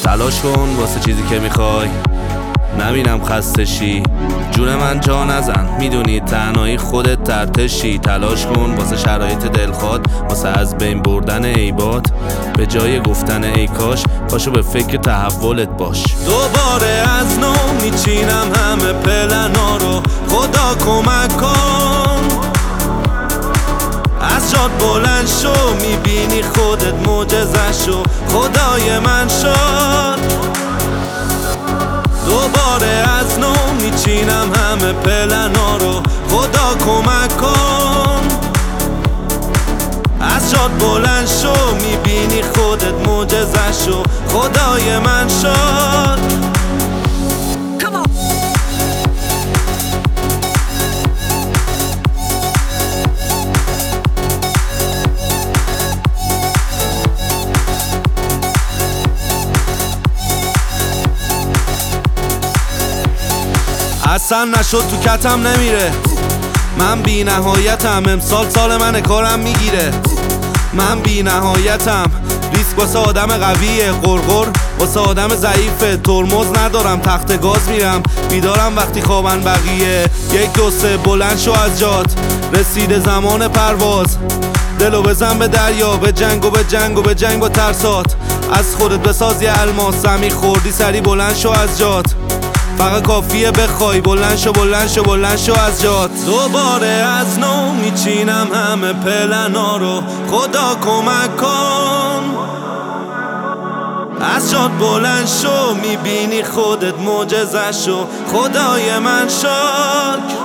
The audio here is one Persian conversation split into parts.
تلاش کن واسه چیزی که میخوای، نبینم خسته شی. جون من جا نزن، میدونی تنهایی خودت ترتشی. تلاش کن واسه شرایط دلخواد، واسه از بین بردن عیبات. به جای گفتن ای کاش، پاشو به فکر تحولت باش. دوباره از نو میچینم همه پلنا رو، خدا کمک کن. از جات بلند شو، میبینی خودت معجزه شو، خدای من شد. دوباره از نو میچینم همه پلنا رو، خدا کمک کن. از جات بلند شو، میبینی خودت معجزه شو، خدای من شد. اصلا نشد تو کتم نمیره، من بی نهایتم. امسال سال منه کارم میگیره، من بی نهایتم. ریسک واسه آدم قویه، غرغر واسه آدم ضعیفه. ترمز ندارم تخت گاز میرم، بیدارم وقتی خوابن بقیه. 1 2 3 بلند شو از جات، رسیده زمان پرواز. دلو بزن به دریا، به جنگ و به جنگ و به جنگ با ترسات. از خودت بساز یه الماس، زمین خوردی سری بلند شو از جات. فقط کافیه بخوای، بلند شو بلند شو بلند شو از جات. دوباره از نو میچینم همه پلنا رو، خدا کمک کن. از جات بلند شو، میبینی خودت معجزه شو، خدای من شکر.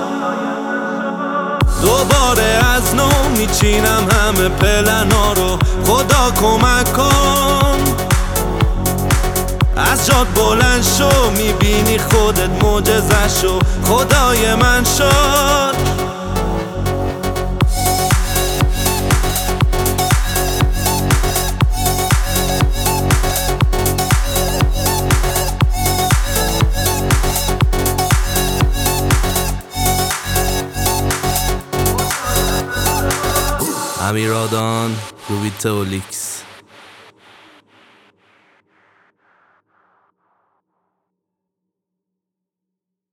دوباره از نو میچینم همه پلنا رو، خدا کمک کن. از جات بلند شو، میبینی خودت معجزه شو، خدای من شد. امیرادان روبیتولیکس.